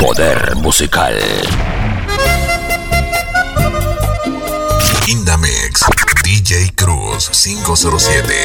Poder musical. Indamex, DJ Cruz 507.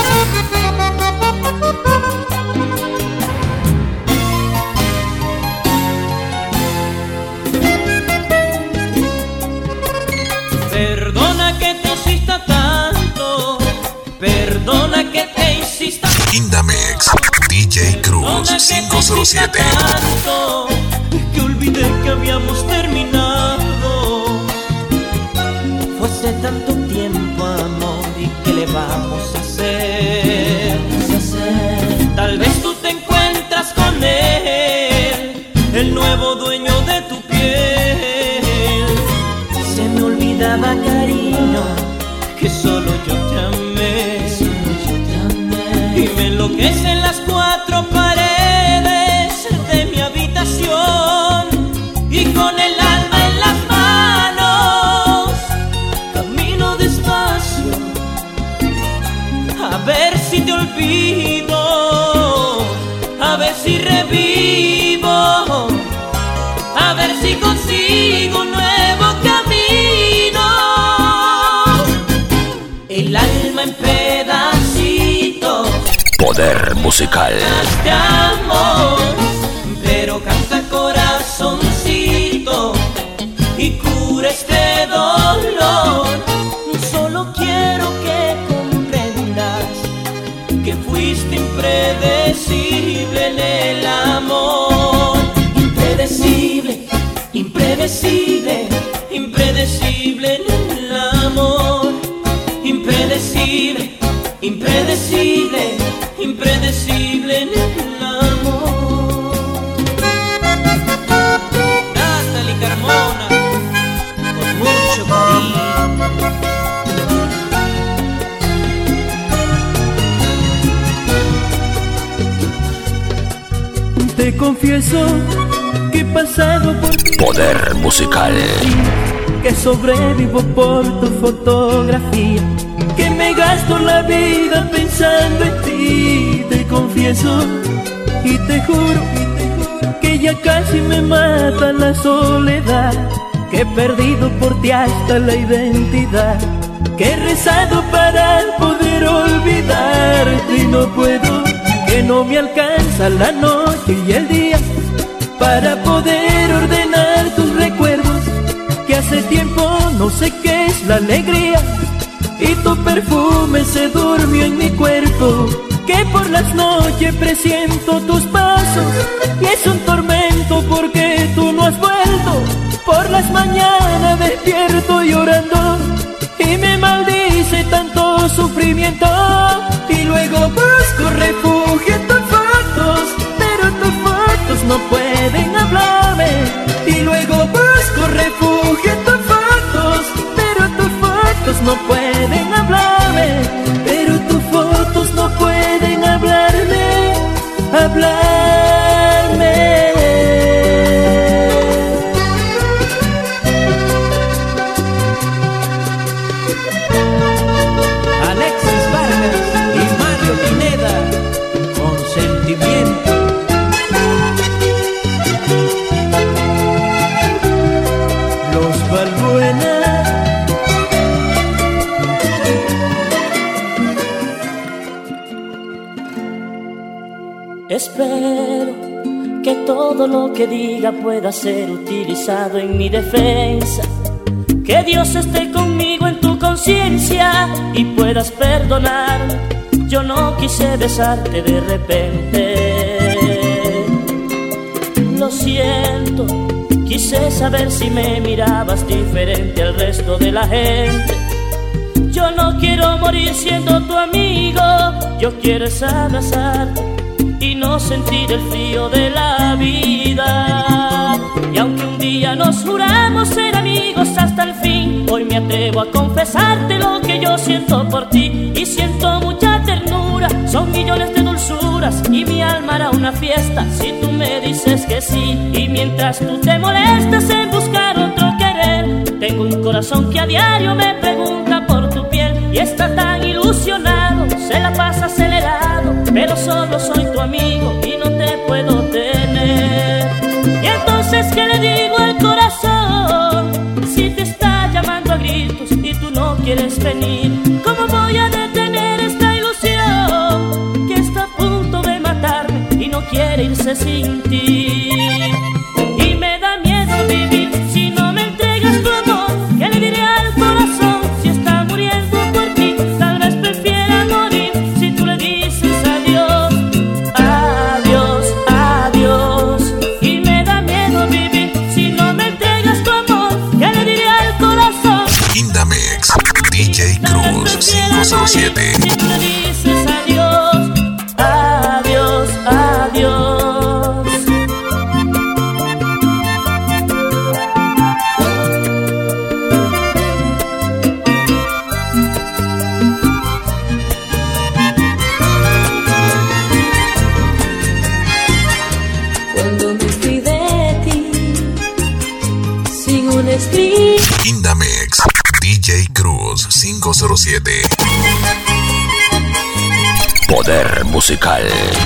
Perdona que te insista tanto, perdona que te insista Indamex, DJ Cruz 507. tanto, que olvidé que habíamos terminado. Fue hace tanto tiempo, amor, ¿y qué le vamos a hacer? Tal vez tú te encuentras con él, el nuevo dueño de tu piel. Se me olvidaba, cariño, que solo yo te amé, y me enloquecen las cuatro paredes de mi habitación, y con el alma en las manos camino despacio a ver si te olvido, a ver si revivo, a ver si consigo un nuevo camino. El alma en pedacitos, Poder musical. de amor, pero canta corazoncito y cura este dolor. Solo quiero que comprendas que fuiste impredecible en el amor. Impredecible, impredecible, impredecible en el amor. Impredecible, impredecible, impredecible en el amor. Natalie Carmona, con mucho cariño. Te confieso que he pasado por ti, Poder musical. que sobrevivo por tu fotografía, que me gasto la vida pensando en ti. Te confieso y te juro que ya casi me mata la soledad, que he perdido por ti hasta la identidad, que he rezado para poder olvidarte y no puedo, que no me alcanza la noche y el día para poder ordenar tus recuerdos, que hace tiempo no sé qué es la alegría y tu perfume se durmió en mi cuerpo, que por las noches presiento tus pasos y es un tormento porque tú no has vuelto. Por las mañanas despierto llorando y me maldice tanto sufrimiento, y luego busco refugio en tus fotos, pero tus fotos no pueden hablarme. Y luego busco refugio en tus fotos, pero tus fotos no pueden hablarme, pero tus fotos no pueden hablarme, hablarme. Alexis Vargas y Mario Pineda, con sentimiento. Los Balbuena. Espero que todo lo que diga pueda ser utilizado en mi defensa, que Dios esté conmigo en tu conciencia y puedas perdonarme. Yo no quise besarte de repente, lo siento, quise saber si me mirabas diferente al resto de la gente. Yo no quiero morir siendo tu amigo, yo quiero es abrazarte y no sentir el frío de la vida. Y aunque un día nos juramos ser amigos hasta el fin, hoy me atrevo a confesarte lo que yo siento por ti. Y siento mucha ternura, son millones de dulzuras, y mi alma hará una fiesta si tú me dices que sí. Y mientras tú te molestas en buscar otro querer, tengo un corazón que a diario me pregunta por tu piel, y está tan ilusionado, se la pasa acelerado, pero solo soy tu amigo y no te puedo tener. Y entonces ¿qué le digo al corazón? Si te está llamando a gritos y tú no quieres venir, ¿cómo voy a detener esta ilusión que está a punto de matarme y no quiere irse sin ti? Y me da miedo vivir si no me entregas tu amor. ¿Qué le diré al corazón si está muriendo por ti? Tal vez prefiera morir si tú le dices adiós, adiós, adiós. Y me da miedo vivir si no me entregas tu amor. ¿Qué le diré al corazón? Indamex, DJ Cruz 507. Si tú le dices adiós, adiós, adiós. Cuando me fui de ti, sin un escrito. Indamex, DJ Cruz 507. Poder musical.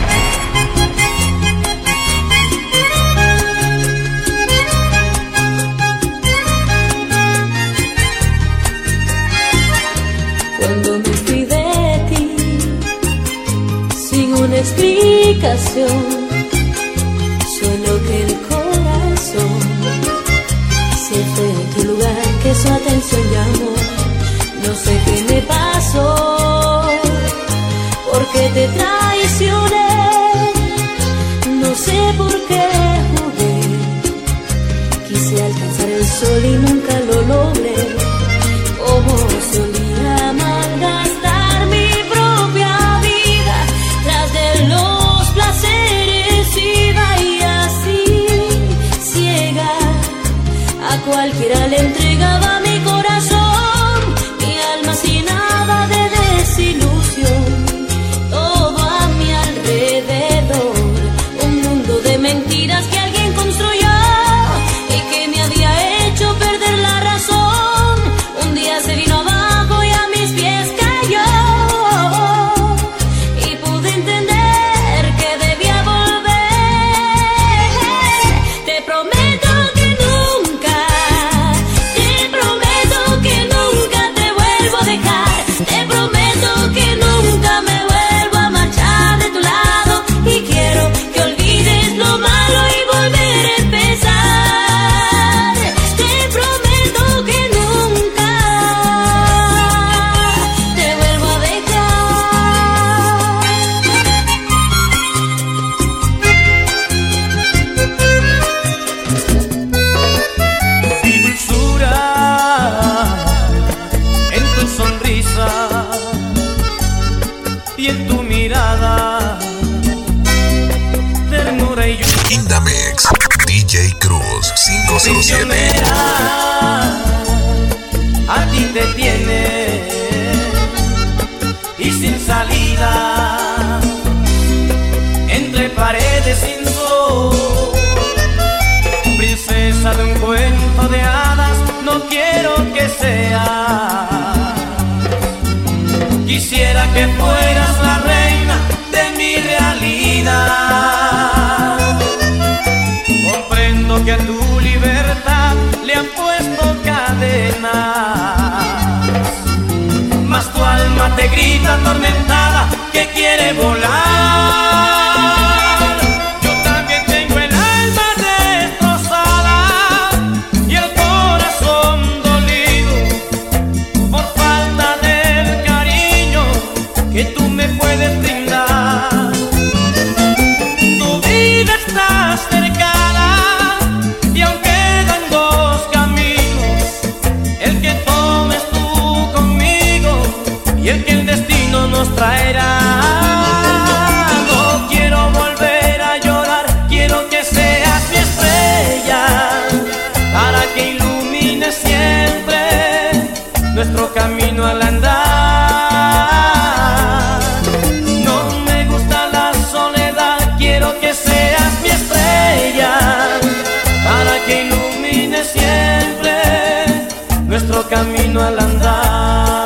Cuando me fui de ti, sin una explicación, solo que el corazón se fue a tu lugar, que su atención llamó. No sé qué me pasó, porque te traicioné. No sé por qué jugué, quise alcanzar el sol y nunca lo logré. Como solía malgastar mi propia vida, tras de los placeres iba y así, ciega, a cualquiera le entregaba mi corazón, mi alma sin nada de desilusión. Todo a mi alrededor, un mundo de mentiras que alguien construyó y que me había hecho perder la razón. Un día se vino abajo y a mis pies cayó, y pude entender que debía volver. Te prometo que nunca, te prometo que nunca te vuelvo a dejar. Te prometo que nunca me vuelvo a marchar de tu lado, y quiero que olvides lo malo y volver a empezar. Te prometo que nunca te vuelvo a Mi dulzura en tu sonrisa y en tu mirada, ternura y lluvia. Indamex, DJ Cruz 507. Prisionera, a ti te tiene y sin salida, entre paredes sin sol. Princesa de un cuento de hadas, no quiero que seas. Quisiera que fueras la reina de mi realidad. Comprendo que a tu libertad le han puesto cadenas, mas tu alma te grita atormentada que quiere volar. Yo también tengo el alma destrozada y el corazón dolido por falta del cariño que tú me puedes brindar. Tu vida está cercana y aún quedan dos caminos, el que tomes tú conmigo y el que el destino nos traerá. No quiero volver a llorar, quiero que seas mi estrella, para que ilumine siempre nuestro camino al andar. No me gusta la soledad, quiero que seas mi estrella, para que ilumine siempre nuestro camino al andar.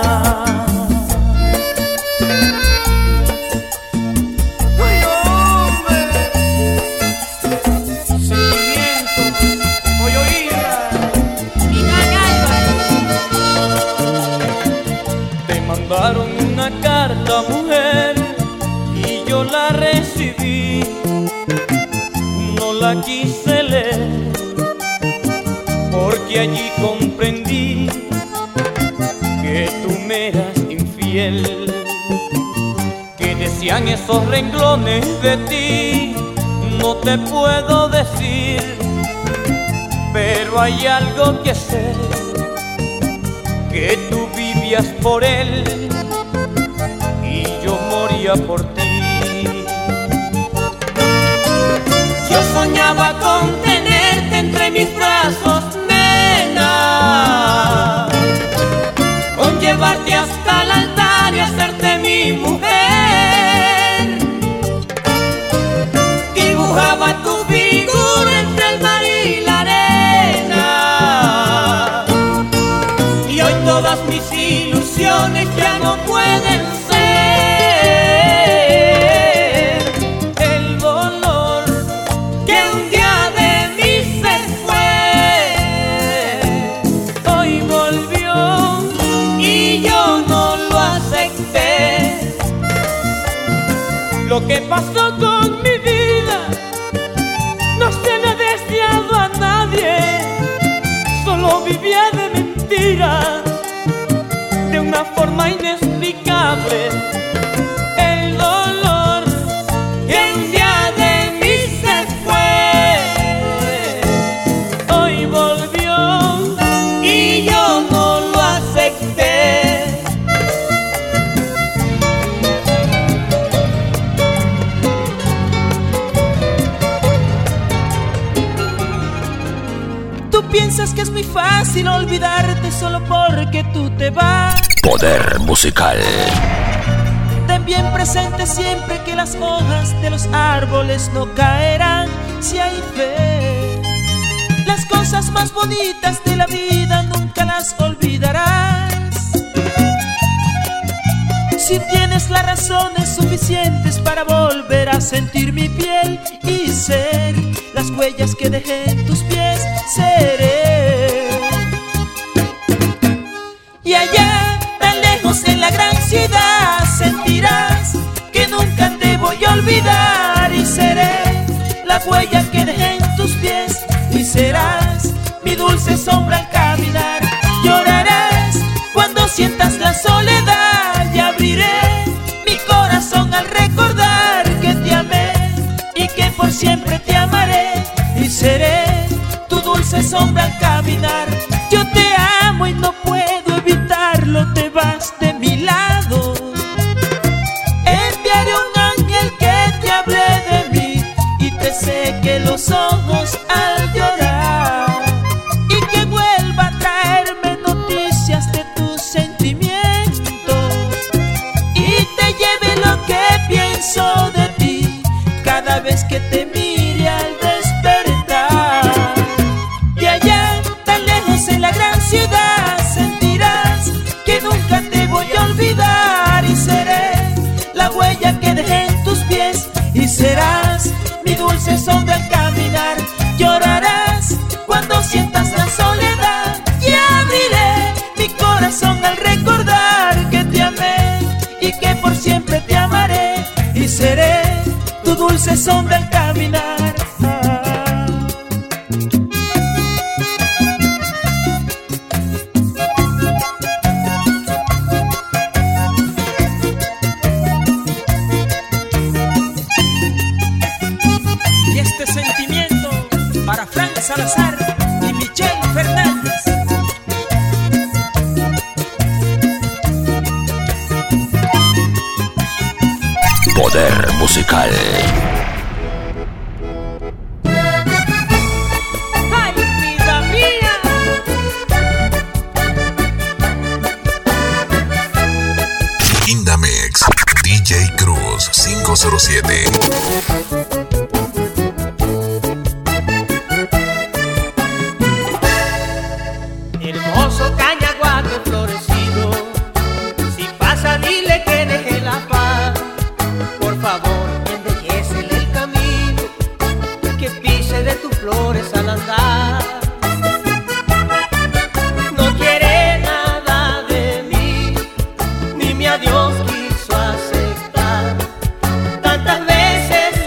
Ay, hombre, sentimiento. quise leer, porque allí comprendí que tú me eras infiel, que decían esos renglones de ti. No te puedo decir, pero hay algo que sé, que tú vivías por él y yo moría por ti. Yo soñaba con tenerte entre mis brazos, nena, con llevarte hasta el altar y hacerte mi mujer. Dibujaba tu figura entre el mar y la arena, y hoy todas mis ilusiones ya no pueden ser. El dolor que un día de mí se fue, hoy volvió y yo no lo acepté. Lo que pasó con mi vida no se lo he deseado a nadie, solo vivía de mentiras, de una forma inexplicable. El dolor que un día de mí se fue, hoy volvió y yo no lo acepté. Tú piensas que es muy fácil olvidarte solo porque tú te vas. Poder musical. Ten bien presente siempre que las hojas de los árboles no caerán si hay fe. Las cosas más bonitas de la vida nunca las olvidarás. Si tienes las razones suficientes para volver a sentir mi piel y ser las huellas que dejé en tus pies, seré. Y allá, tan lejos en la gran ciudad, sentirás que nunca te voy a olvidar. Y seré la huella que dejé en tus pies, y serás mi dulce sombra al caminar. Llorarás cuando sientas la soledad, y abriré mi corazón al recordar que te amé y que por siempre te amaré. Y seré tu dulce sombra al caminar. Yo te amo y no puedo evitarlo, te vas de mi lado. Enviaré un ángel que te hable de mí y te seque los ojos al llorar, y que vuelva a traerme noticias de tus sentimientos y te lleve lo que pienso de ti cada vez que te mire al despertar. Y allá, tan lejos en la gran ciudad, sentirás que nunca te voy a olvidar. Y seré la huella que dejé en tus pies, y serás mi dulce sombra al caminar. Llorarás cuando sientas la soledad, y abriré mi corazón al recordar que te amé y que por siempre te amaré. Y seré tu dulce sombra al caminar. Y este sentimiento para Frank Salazar y Michelle Fernández. Poder musical. ¡Ay, vida mía! Indamex, DJ Cruz 507. Hermoso cañaguate florecido, si pasa dile que deje la paz. Por favor, embellécele el camino, que pise de tus flores al andar. No quiere nada de mí, ni mi adiós quiso aceptar. Tantas veces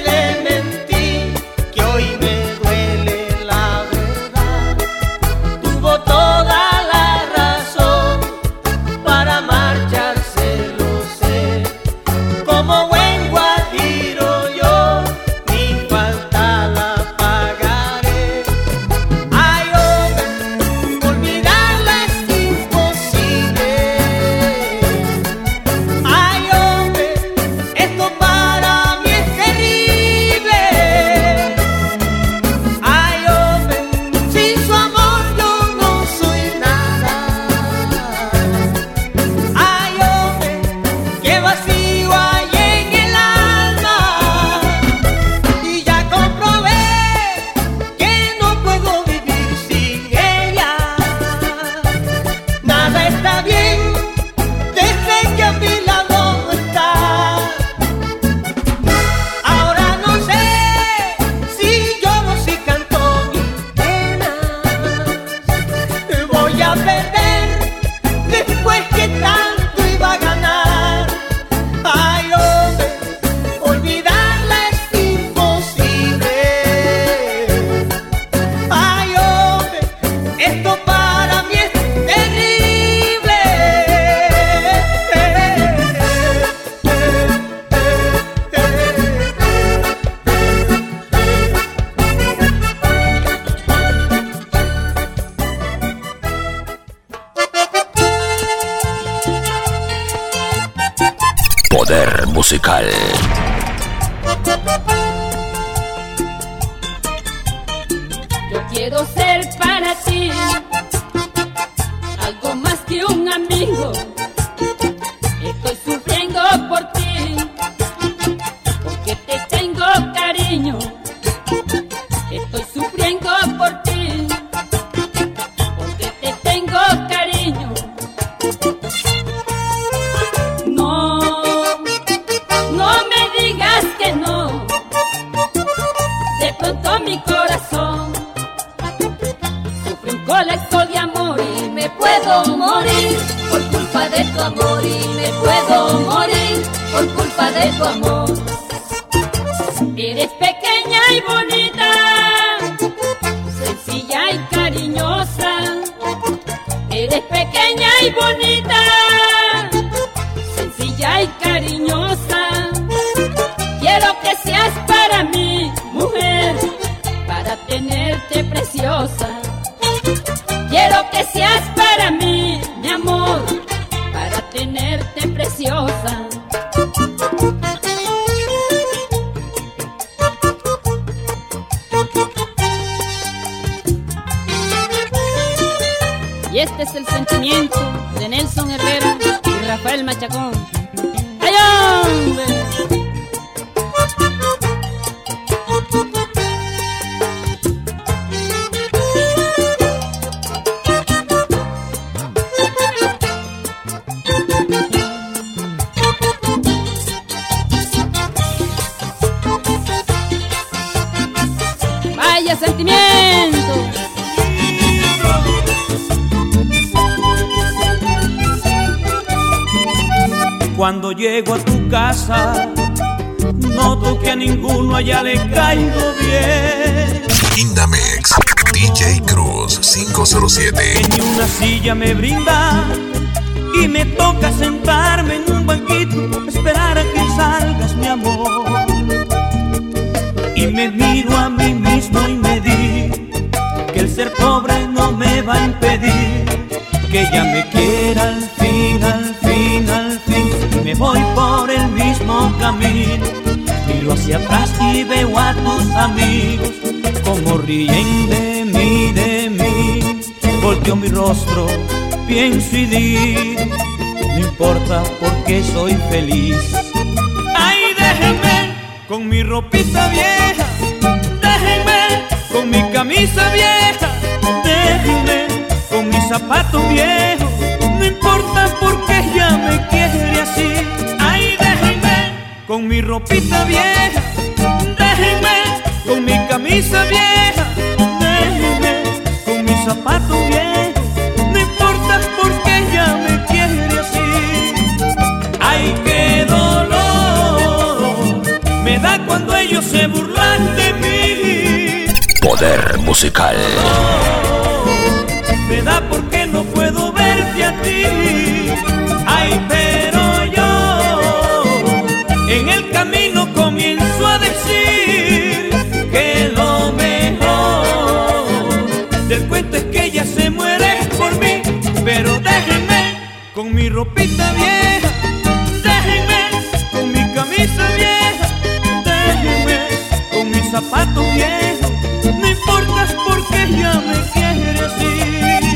musical. Yo quiero ser para ti algo más que un amigo. Estoy sufriendo por ti porque te tengo cariño. Estoy sufriendo por ti porque te tengo cariño. No, no me digas que no. De pronto mi corazón sufre un colapso de amor y me puedo morir por culpa de tu amor, y me puedo morir por culpa de tu amor. Eres pequeña y bonita, sencilla y cariñosa. Eres pequeña y bonita, sencilla y cariñosa. Quiero que seas para mí, mujer, para tenerte preciosa. Quiero que seas para mí, mi amor, para tenerte preciosa. Y este es el sentimiento de Nelson Herrera y Rafael Machacón. ¡Ay, hombre! ¡Vaya sentimiento! Cuando llego a tu casa, noto que a ninguno allá le caigo bien. Indamex, DJ Cruz 507. Que ni una silla me brinda y me toca sentarme en un banquito, esperar a que salgas, mi amor. Y me miro a mí mismo y me digo que el ser pobre no me va a impedir que ella me quiera al fin, al fin, al fin. Y me voy por el mismo camino, miro hacia atrás y veo a tus amigos como ríen de mí, de mí. Volteo mi rostro, pienso y digo, no importa porque soy feliz. Ay, déjenme con mi ropita vieja, déjenme con mi camisa vieja, déjenme con mis zapatos viejos, no importa porque ella me quiere así. Ay, déjenme con mi ropita vieja, déjenme con mi camisa vieja, déjenme con mis zapatos viejos, no importa porque ella me quiere así. Ay, qué dolor me da cuando ellos se burlan de mí. Poder musical. Me da porque no puedo verte a ti. Ay, pero yo en el camino comienzo a decir que lo mejor del cuento es que ella se muere por mí. Pero déjenme con mi ropita vieja, déjenme con mi camisa vieja, déjenme con mis zapatos viejos, no importa porque ella me quiere así.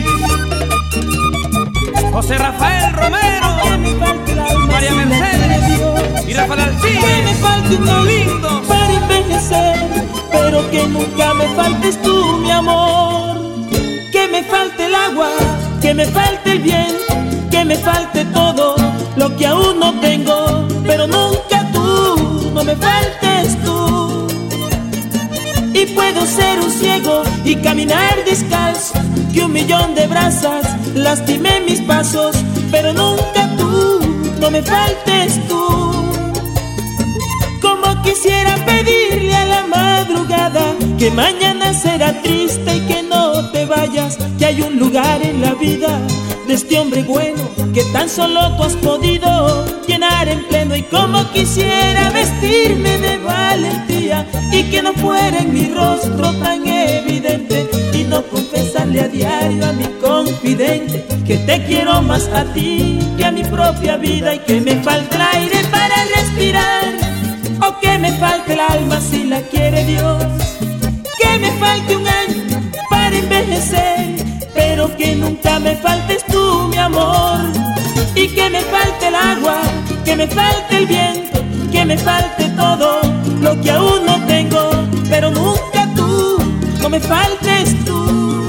José Rafael Romero, María Mercedes y Rafael Alcide. Que me falte uno lindo para envejecer, pero que nunca me faltes tú, mi amor. Que me falte el agua, que me falte el viento, que me falte todo lo que aún no tengo, pero nunca tú, no me faltes tú. Y puedo ser un ciego y caminar descalzo, que 1.000.000 de brasas lastimé mis pasos, pero nunca tú, no me faltes tú. Como quisiera pedirle a la madrugada que mañana será triste y que no te vayas, que hay un lugar en la vida de este hombre bueno que tan solo tú has podido llenar en pleno. Y como quisiera vestirme de valentía y que no fuera en mi rostro tan evidente, y no confesarle a diario a mi confidente que te quiero más a ti que a mi propia vida, y que me falta el aire para respirar respirar o que me falte el alma si la quiere Dios. Que me falte un año para envejecer, pero que nunca me faltes tú, mi amor. Y que me falte el agua, que me falte el viento, que me falte todo lo que aún no tengo, pero nunca tú, no me faltes tú.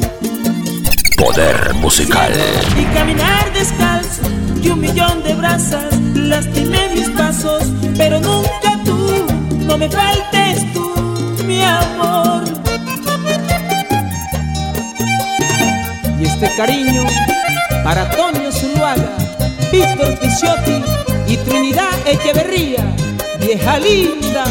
Poder musical. Y caminar descalzo, y 1.000.000 de brasas lastimé mis pasos, pero nunca tú, no me faltes tú, mi amor. Y este cariño para Toño Zuluaga, Víctor Picciotti y Trinidad Echeverría, vieja linda.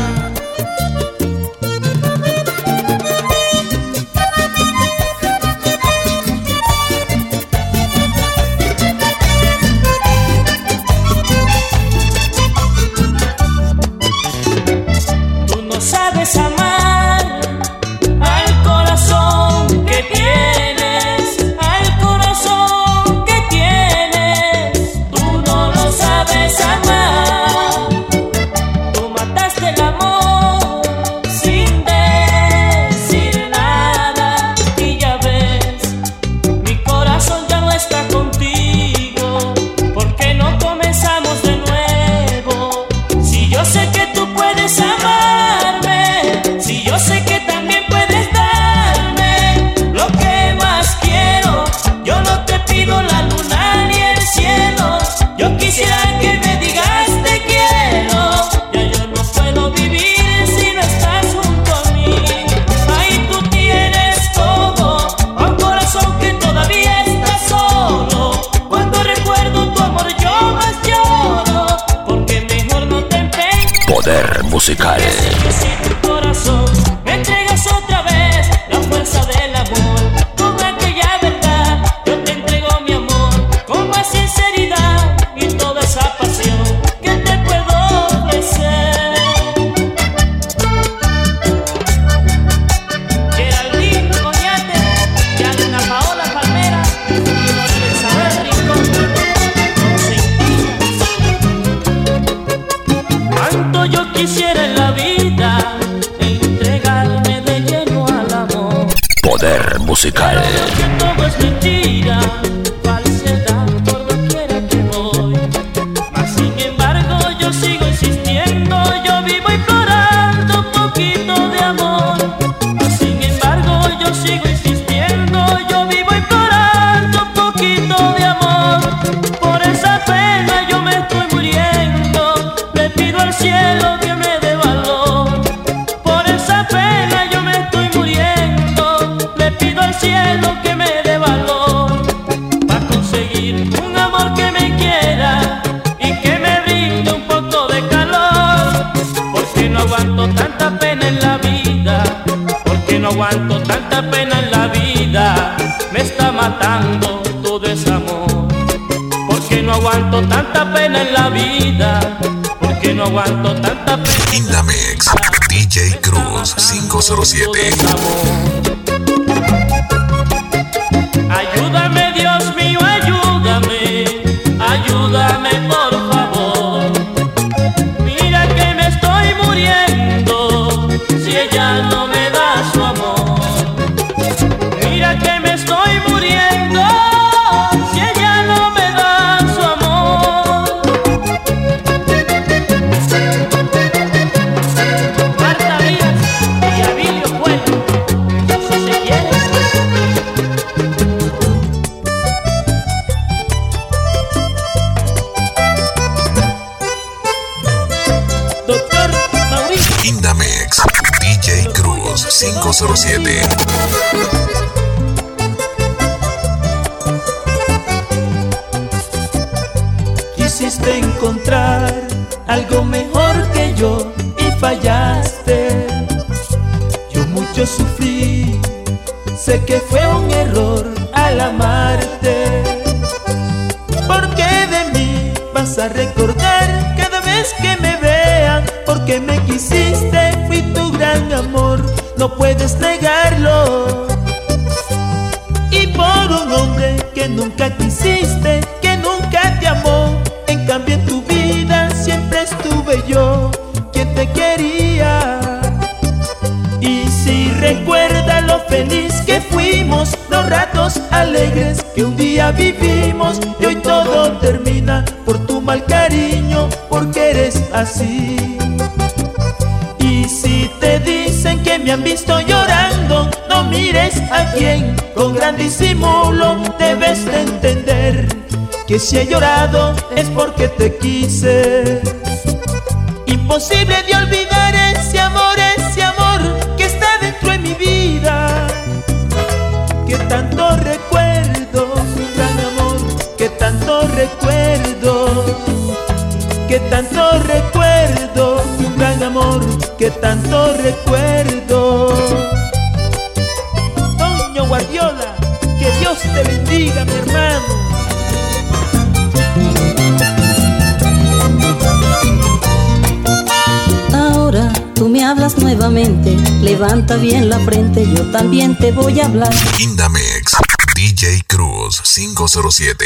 Tú no sabes amar al corazón que tienes, al corazón que tienes. Tú no lo sabes amar. Tú mataste el amor sin decir nada. Y ya ves, mi corazón ya no está contigo. ¿Por qué no comenzamos de nuevo? Si yo sé que tú puedes amarme, si yo sé que también puedes darme lo que más quiero. Yo no te pido la luna ni el cielo, yo quisiera que me digas te quiero. Ya yo no puedo vivir si no estás junto a mí. Ahí tú tienes todo, un corazón que todavía está solo. Cuando recuerdo tu amor yo más lloro, porque mejor no te empeñes. Poder musical. Si tu corazón me entregas otra vez la fuerza del amor, con aquella verdad yo te entrego mi amor, con más sinceridad y toda esa pasión que te puedo ofrecer. Geraldine Coñate y Ana Paola Palmera y Don Isabel Rincón. Cuánto yo quisiera en la vida entregarme de lleno al amor. Poder musical. Pero veo que todo es mentira, falsedad por doquiera que voy. Mas sin embargo yo sigo insistiendo, yo vivo implorando un poquito de amor. Mas sin embargo yo sigo insistiendo, yo vivo implorando un poquito de amor. Por esa pena yo me estoy muriendo, le pido al cielo que me dé valor. Por esa pena yo me estoy muriendo, le pido al cielo que me dé valor, para conseguir un amor que me quiera y que me brinde un poco de calor. Porque no aguanto tanta pena en la vida, porque no aguanto tanta pena en la vida, me está matando todo ese amor. Porque no aguanto tanta pena en la vida, porque no aguanto tanta pena. Indamex, DJ Cruz 507. Ayúdame, Dios mío, ayúdame, ayúdame por favor. Mira que me estoy muriendo si ella no me da su amor. Mira que me estoy muriendo si ella no me da su amor. Marta Díaz y Abilio Pueblo, si se quiere. Doctor Mauricio. Indamex, DJ Cruz 507. Quisiste encontrar algo mejor que yo y fallaste. Yo mucho sufrí, sé que fue un error al amarte. Porque de mí vas a recordar cada vez que me vean. Porque me quisiste, fui tu gran amor, no puedes negarlo. Y por un hombre que nunca quisiste, que nunca te amó, en cambio en tu vida siempre estuve ratos alegres que un día vivimos y hoy todo termina por tu mal cariño, porque eres así. Y si te dicen que me han visto llorando, no mires a quien con gran disimulo. Debes de entender que si he llorado es porque te quise. Imposible de olvidar ese amor que está dentro de mi vida, que tanto recuerdo, un gran amor, que tanto recuerdo, que tanto recuerdo, un gran amor, que tanto recuerdo. Toño Guardiola, que Dios te bendiga, mi hermano. Ahora tú me hablas nuevamente, levanta bien la frente, yo también te voy a hablar. Indamex, DJ Cruz 507.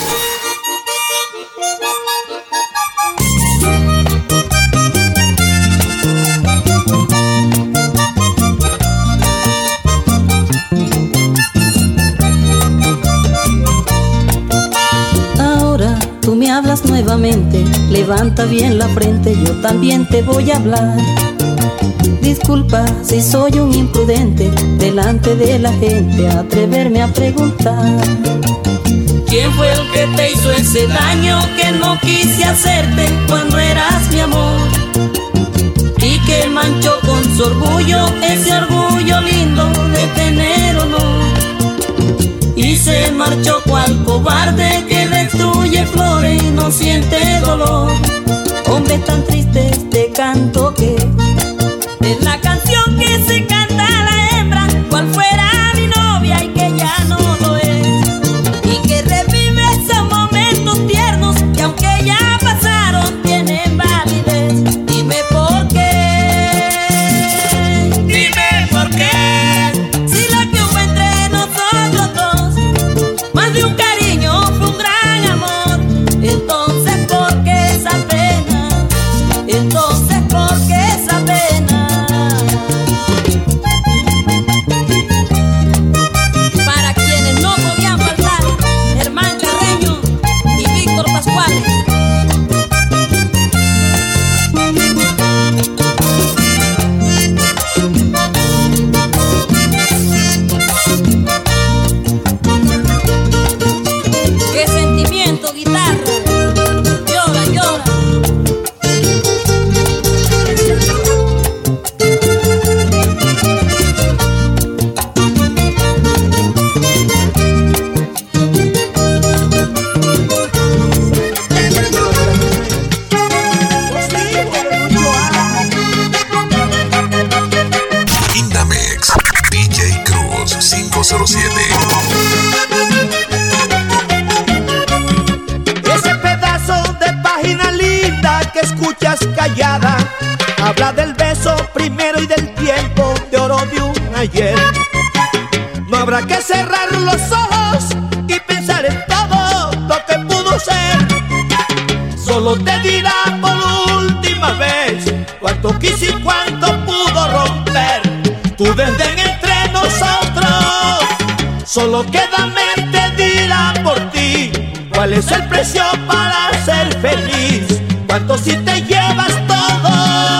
Tú me hablas nuevamente, levanta bien la frente, yo también te voy a hablar. Disculpa si soy un imprudente, delante de la gente atreverme a preguntar. ¿Quién fue el que te hizo ese daño que no quise hacerte cuando eras mi amor? Y que manchó con su orgullo, ese orgullo lindo de tener honor. Y se marchó cual cobarde que destruye flores y no siente dolor. Hombre tan triste este canto que es la canción que se canta a la hembra, cual fuera mi novia y que ya no lo es. Y que revive esos momentos tiernos que aunque ya pasaron tienen validez. Dime por qué, dime por qué. Si lo que hubo entre nosotros dos, más de un cariño, fue un gran amor. Entonces, ¿por qué esa pena? Entonces, ¿por qué esa pena? Para quienes no podían faltar, Germán Carreño y Víctor Pascuales. ¡Qué sentimiento, guitarra! Llora, llora. Indamex, DJ Cruz 507. Ese pedazo de página linda que escuchas callada habla del beso primero y del tiempo de oro de un ayer. No habrá que cerrar los ojos y pensar en todo lo que pudo ser. Solo te dirá por última vez cuánto quise y cuánto pudo romper tu desdén entre nosotros. Solo queda mente dirá por ti cuál es el precio para ser feliz, cuánto si te llevas todo.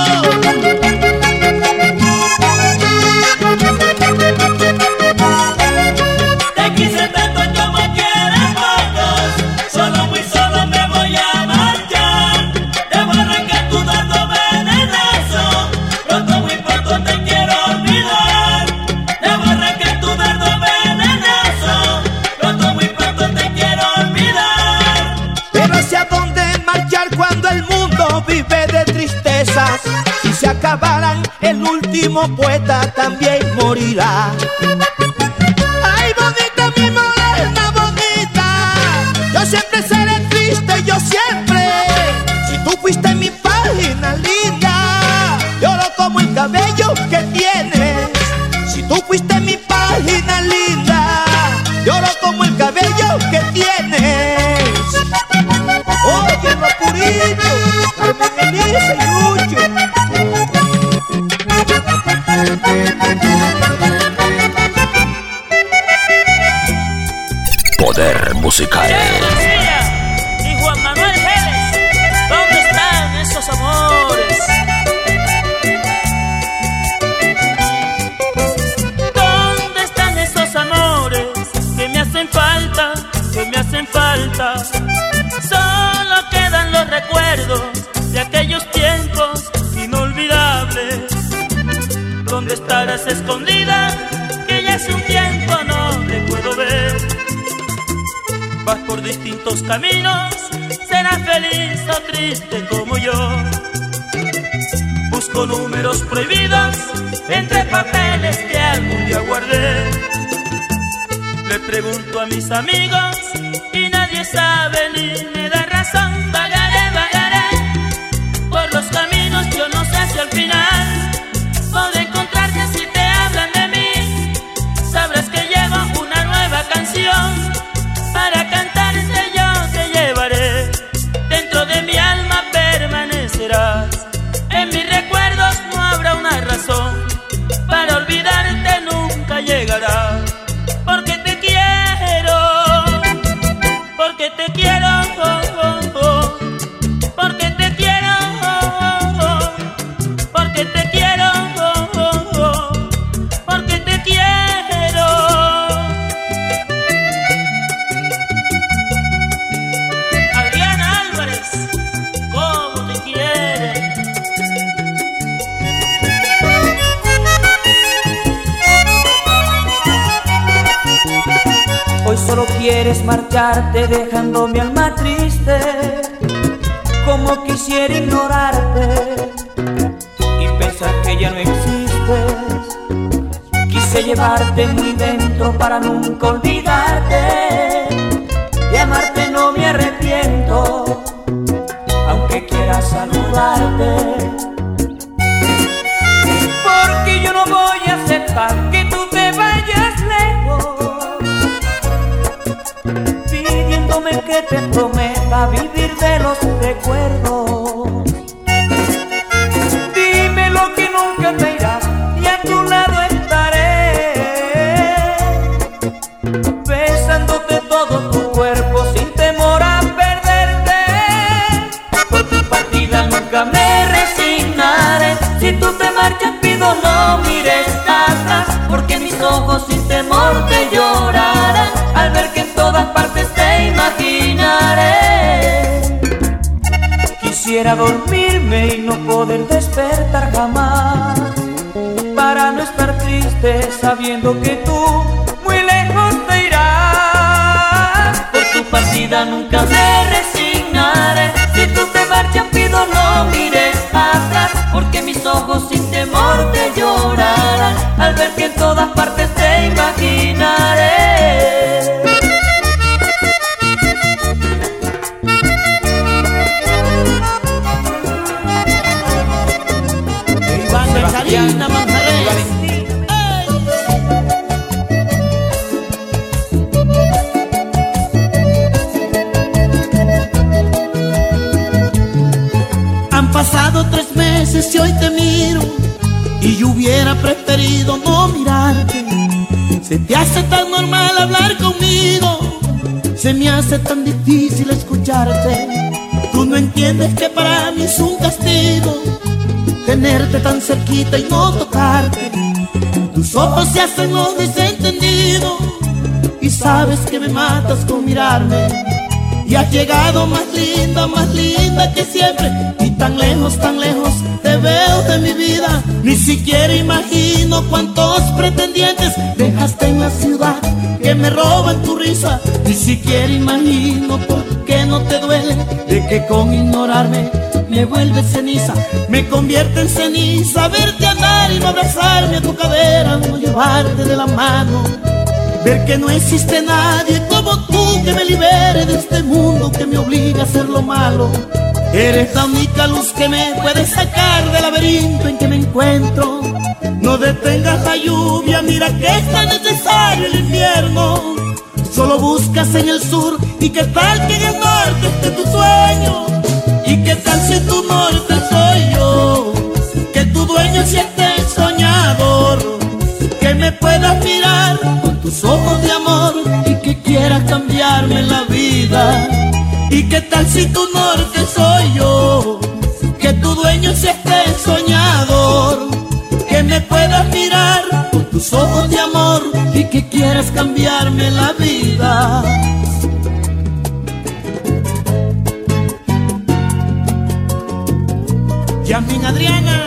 Te quise tanto como quieras pocos, solo muy solo me voy a marchar. Debo arrancar tu dardo venenoso, pronto muy pronto te quiero olvidar. Debo arrancar tu dardo venenoso, pronto muy pronto te quiero olvidar. Pero hacia dónde marchar cuando el mundo vive de tristezas. Si se acabaran, el último poeta también morirá. Ay, bonita, mi morena bonita, yo siempre seré triste, yo siempre. Si tú fuiste mi página linda, lloro como el cabello que tienes. Si tú fuiste mi página linda, lloro como el cabello que tienes. Oye, los puritos, Carmen Elisa y Lucho. Poder musical. Y Juan Manuel Geles, ¿dónde están esos amores? ¿Dónde están esos amores que me hacen falta, que me hacen falta? Solo quedan los recuerdos de aquellos tiempos inolvidables. ¿Dónde estarás escondida? Que ya hace un tiempo no te puedo ver. Vas por distintos caminos, serás feliz o triste como yo. Busco números prohibidos entre papeles que algún día guardé. Le pregunto a mis amigos y nadie sabe ni me da razón. Vagaré, vagaré por los caminos, yo no sé si al final podré encontrarte. Si te hablan de mí, sabrás que llevo una nueva canción. Para cantarte yo te llevaré, dentro de mi alma permanecerás. En mis recuerdos no habrá una razón, para olvidarte nunca llegará. Porque te quiero, porque te quiero, porque te quiero, porque te quiero, porque te quiero. Adriana Álvarez, ¿cómo te quiere? Hoy solo quieres marcharte dejando mi alma triste. Como quisiera ignorarte y pensar que ya no existes. Quise llevarte muy dentro para nunca olvidarte. De amarte no me arrepiento, aunque quiera saludarte. Porque yo no voy a aceptar que tú te vayas lejos, pidiéndome que te prometa vivir de los recuerdos. Dime lo que nunca te irás y a tu lado estaré, besándote todo tu cuerpo sin temor a perderte. Por tu partida nunca me resignaré. Si tú te marchas pido no mires atrás, porque mis ojos sin temor te llorarán al ver que en todas partes te imaginaré. Quisiera dormirme y no poder despertar jamás, para no estar triste sabiendo que tú muy lejos te irás. Por tu partida nunca me resignaré. Si tú te marchas pido no mires atrás, porque mis ojos sin temor te llorarán al ver que en todas partes te imaginaré. Karina Manjarres. Han pasado 3 meses y hoy te miro, y yo hubiera preferido no mirarte. Se te hace tan normal hablar conmigo, se me hace tan difícil escucharte. Tú no entiendes que para mí es un castigo tenerte tan cerquita y no tocarte. Tus ojos se hacen los desentendidos y sabes que me matas con mirarme. Y has llegado más linda que siempre, y tan lejos te veo de mi vida. Ni siquiera imagino cuántos pretendientes dejaste en la ciudad que me roban tu risa. Ni siquiera imagino por qué no te duele de que con ignorarme me vuelves ceniza. Me convierte en ceniza verte andar y no abrazarme a tu cadera, no llevarte de la mano. Ver que no existe nadie como tú que me libere de este mundo que me obliga a hacer lo malo. Eres la única luz que me puede sacar del laberinto en que me encuentro. No detengas la lluvia, mira que es tan necesario el invierno. Solo buscas en el sur, y qué tal que en el norte esté tu sueño. Y qué tal si tu norte soy yo, que tu dueño siente el soñador, que me puedas mirar con tus ojos de amor y que quieras quieras cambiarme la vida. ¿Y qué tal si tu norte soy yo? Que tu dueño es este soñador, que me puedas mirar con tus ojos de amor y que quieras cambiarme la vida. Yasmin Adriana,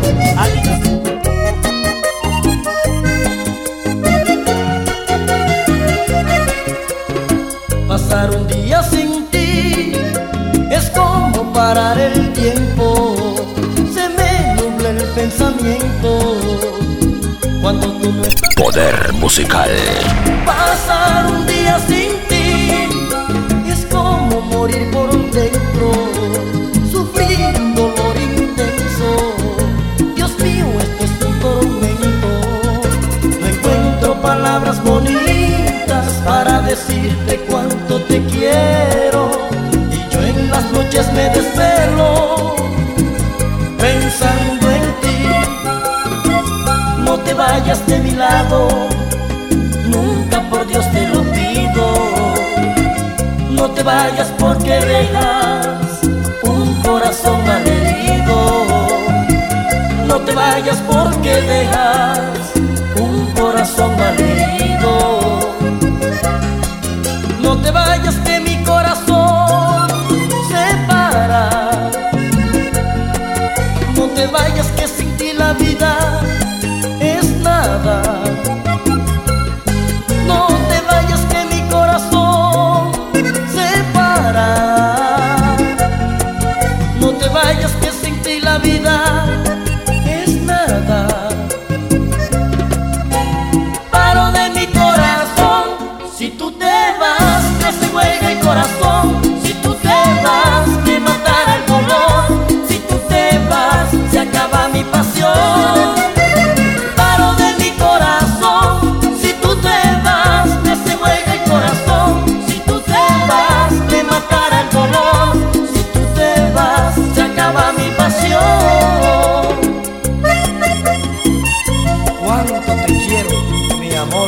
pasar un día sin ti es como parar el tiempo. Se me nubla el pensamiento cuando tú no estás. Poder musical. Pasar un día sin ti es como morir por dentro, sufrir un dolor intenso. Dios mío, esto es un tormento. No encuentro palabras bonitas para decirte cuánto te quiero, y yo en las noches me desvelo pensando en ti. No te vayas de mi lado, nunca, por Dios te lo pido. No te vayas porque dejas un corazón malherido. No te vayas porque dejas un corazón malherido. No te vayas que mi corazón se para. No te vayas que sin ti la vida es nada. No te vayas que mi corazón se para. No te vayas que sin ti la vida es nada. Paro de mi corazón, si tú te vas, que se juega el corazón. Si tú te vas, me matará el dolor. Si tú te vas, se acaba mi pasión. Paro de mi corazón, si tú te vas, que se juega el corazón. Si tú te vas, me matará el dolor. Si tú te vas, se acaba mi pasión. Cuánto te quiero, mi amor.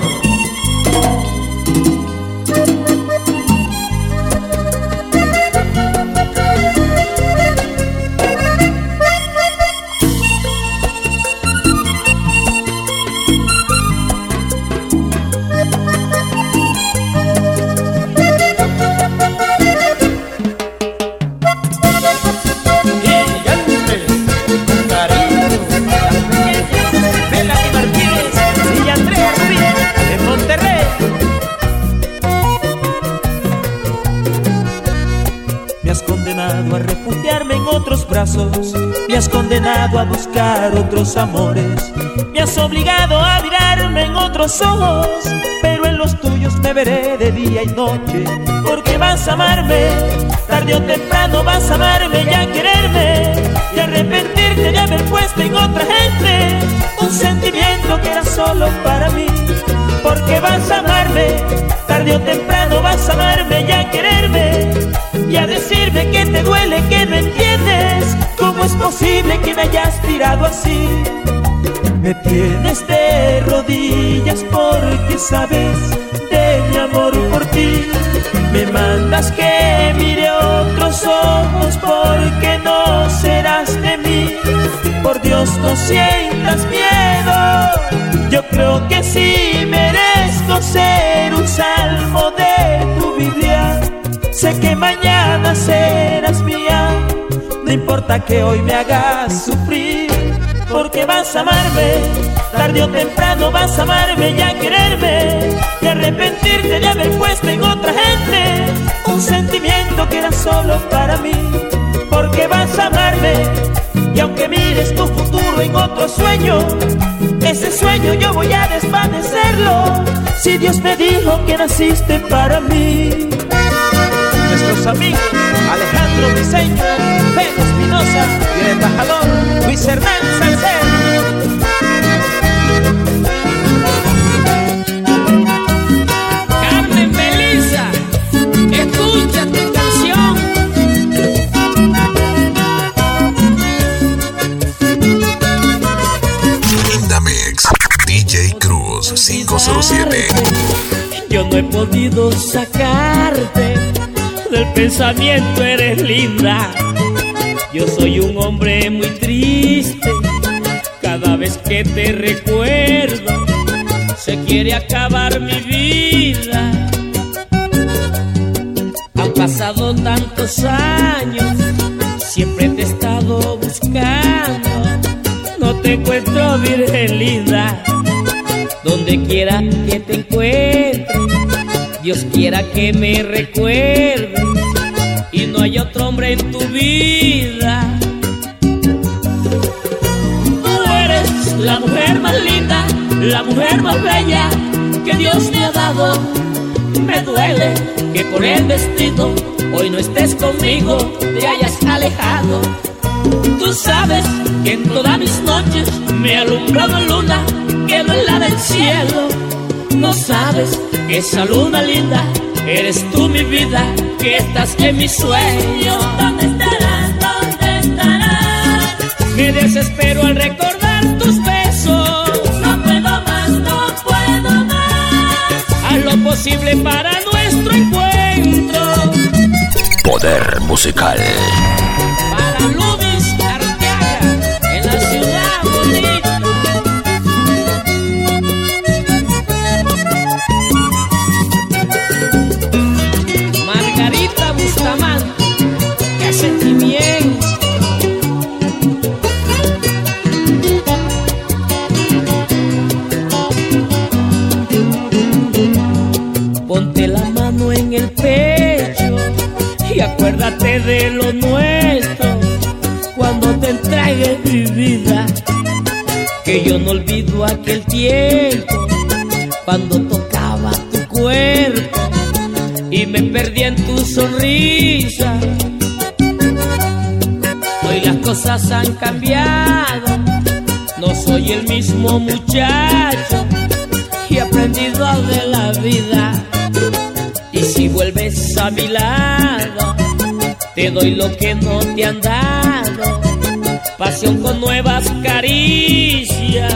A refugiarme en otros brazos, me has condenado a buscar otros amores, me has obligado a mirarme en otros ojos, pero en los tuyos me veré de día y noche, porque vas a amarme, tarde o temprano vas a amarme y a quererme, y arrepentirte de haber puesto en otra gente un sentimiento que era solo para mí, porque vas a amarme, tarde o temprano vas a amarme y a quererme, y a decirme que te duele, que no entiendes cómo es posible que me hayas tirado así. Me tienes de rodillas porque sabes de mi amor por ti. Me mandas que mire otros ojos porque no serás de mí. Por Dios, no sientas miedo, yo creo que sí merezco ser un salmo de tu Biblia. Sé que mañana serás mía, no importa que hoy me hagas sufrir, porque vas a amarme, tarde o temprano vas a amarme y a quererme, y arrepentirte de haber puesto en otra gente un sentimiento que era solo para mí, porque vas a amarme, y aunque mires tu futuro en otro sueño, ese sueño yo voy a desvanecerlo, si Dios me dijo que naciste para mí. Nuestros amigos Alejandro Briceño, Pedro Espinosa y el embajador Luis Hernández Salcedo. Carmen Melissa, escucha tu canción. Linda Mix, DJ Cruz 507. yo no he podido sacarte del pensamiento, eres linda. Yo soy un hombre muy triste, cada vez que te recuerdo se quiere acabar mi vida. Han pasado tantos años, siempre te he estado buscando, no te encuentro, virgen linda. Donde quiera que te encuentre, Dios quiera que me recuerde, y no hay otro hombre en tu vida. Tú eres la mujer más linda, la mujer más bella que Dios me ha dado. Me duele que por el vestido hoy no estés conmigo, te hayas alejado. Tú sabes que en todas mis noches me ha alumbrado luna, que no es la del cielo. No sabes que esa luna linda eres tú, mi vida, que estás en mis sueños. ¿Dónde estarás? ¿Dónde estarás? Me desespero al recordar tus besos. No puedo más, no puedo más. Haz lo posible para nuestro encuentro. Poder musical. Para Luis Arteaga, en la ciudad bonita. Margarita Bustamante, qué sentimiento. Ponte la mano en el pecho y acuérdate de lo nuestro cuando te entregue mi vida. Que yo no olvido aquel tiempo cuando tocaba tu cuerpo y me perdí en tu sonrisa. Hoy las cosas han cambiado, no soy el mismo muchacho y he aprendido de la vida. Y si vuelves a mi lado, te doy lo que no te han dado, pasión con nuevas caricias.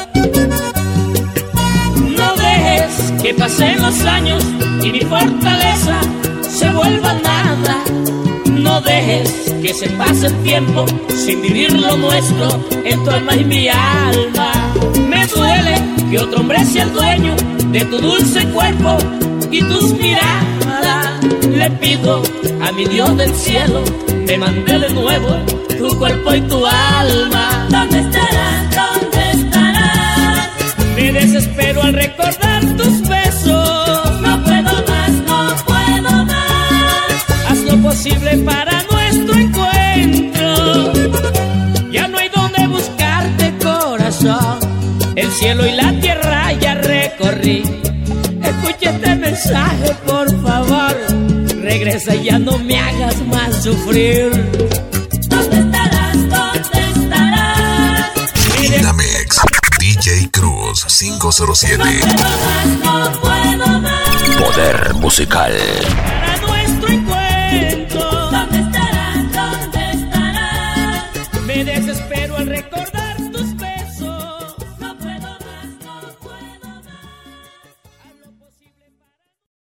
No dejes que pasen los años y mi fortaleza se vuelva nada. No dejes que se pase el tiempo sin vivir lo nuestro en tu alma y mi alma. Me duele que otro hombre sea el dueño de tu dulce cuerpo y tus miradas. Le pido a mi Dios del cielo, me mande de nuevo tu cuerpo y tu alma. ¿Dónde estarás? ¿Dónde estarás? Me desespero al recordar tus besos. No puedo más, no puedo más. Haz lo posible para nuestro encuentro. Ya no hay donde buscarte, corazón. El cielo y la tierra ya recorrí. Escucha este mensaje, por favor. Regresa y ya no me hagas más sufrir. ¿Dónde estarás? ¿Dónde estarás? Inamex, DJ Cruz 507. No puedo más, no puedo más. Poder musical. Para nuestro encuentro.